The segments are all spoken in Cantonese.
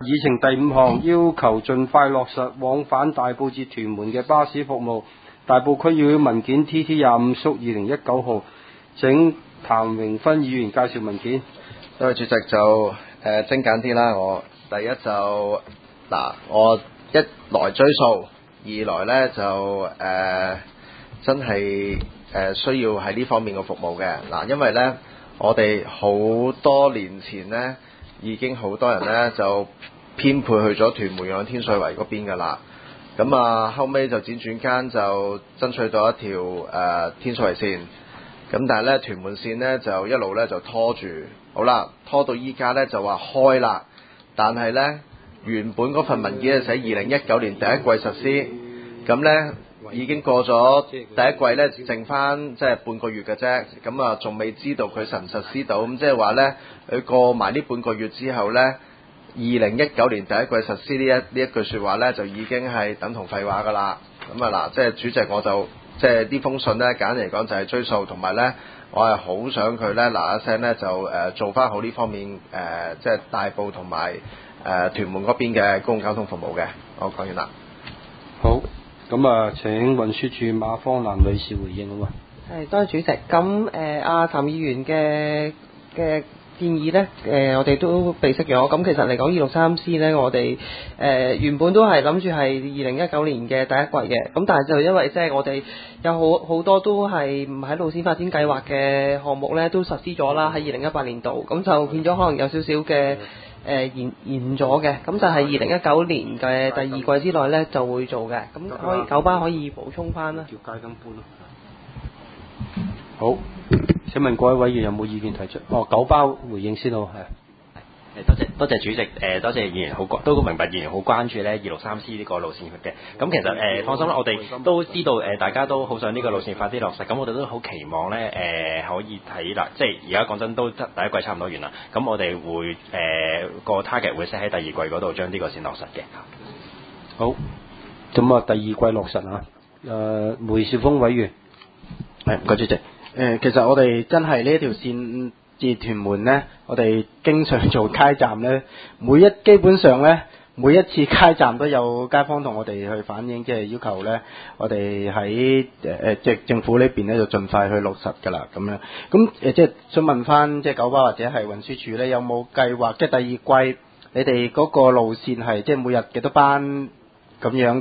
議程第5項，要求盡快落實往返大埔至屯門嘅巴士服務。大埔區議會文件 TT25/2019 號，請譚榮芬議員介紹文件。 多謝主席，就精簡啲啦。我第一就我一來追數，二來呢就真係需要喺呢方面嘅服務嘅因為呢，我哋好多年前呢已經好多人呢就編配去咗屯門往天水圍嗰邊㗎啦。咁後尾就輾轉間就爭取到一條天水圍線，咁但係呢，屯門線呢就一路呢就拖住，好啦，拖到依家呢就話開啦，但係呢，原本嗰份文件係寫2019年第一季實施，咁呢已經過咗第一季呢，剩翻即係半個月嘅啫，咁仲未知道佢實唔實施到，咁即係話呢，佢過埋呢半個月之後呢。2019年第一季實施呢一句説話呢，就已經係等同廢話㗎啦。咁即係主席，我就即係呢封信呢，簡單嚟講就係追數，同埋呢，我係好想佢呢嗱一聲呢，就做翻好呢方面即係大埔同埋屯門嗰邊嘅公共交通服務嘅。我講完啦。 好，咁請運輸署馬芳蘭女士回應好嘛？ 係，多謝主席。咁譚議員嘅建議呢，我哋都備悉咗。咁其實嚟講263C 呢，我哋原本都係諗住係2019年嘅第一季嘅。咁但係就因為即係我哋有好多都係唔喺路線發展計劃嘅項目呢，都實施咗啦，喺2018年度。咁就變咗可能有少少嘅延咗嘅。咁就係2019年嘅第二季之內呢就會做嘅。咁九巴可以補充翻啦。 條街咁搬咯。好。請問各位委員有冇意見提出？九巴回應先好，係。 多謝主席，多謝議員都明白議員好關注咧263C 呢個路線嘅。咁其實放心啦，我哋都知道大家都好想呢個路線快啲落實，咁我哋都好期望咧可以睇啦，即係而家講真都第一季差唔多完啦，咁我哋會個 target 會 set 喺第二季嗰度將呢個線落實嘅。 好，咁第二季落實啊。梅兆豐委員， 唔該主席。其實我哋真係呢條線至屯門呢，我哋經常做街站呢，基本上呢，每一次街站都有街坊同我哋去反映，即係要求呢，我哋喺即係政府呢邊呢，就盡快去落實㗎啦，咁樣。咁即係想問翻即係九巴或者係運輸署呢，有冇計劃即係第二季你哋嗰個路線係即係每日幾多班咁樣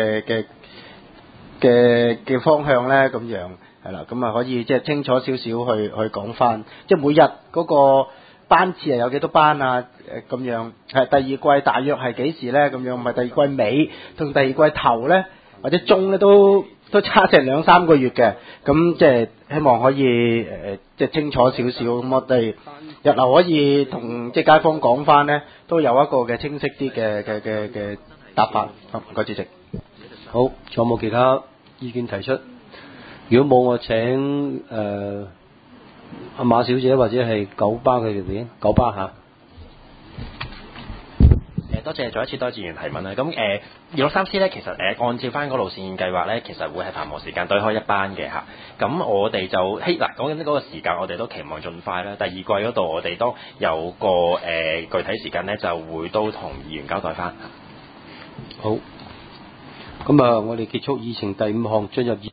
嘅方向呢？咁樣？係啦，咁可以即係清楚少少去講翻，即係每日嗰個班次係有幾多班啊？咁樣係第二季大約係幾時咧？咁樣唔係第二季尾同第二季頭咧，或者中咧都差成2-3個月嘅，咁即係希望可以即係清楚少少，咁我哋日後可以同即係街坊講翻咧，都有一個嘅清晰啲嘅答法。好，唔該主席。 好，仲有冇其他意見提出？如果冇，我請阿馬小姐或者係九巴佢哋回應。九巴嚇。 多謝再一次多謝議員提問啦。咁263C 咧，其實按照翻嗰路線計劃咧，其實會係繁忙時間對開一班嘅嚇。咁我哋就講緊嗰個時間，我哋都期望盡快啦。第二季嗰度我哋都有個具體時間咧，就會都同議員交代翻。 好。咁我哋結束議程第5項，進入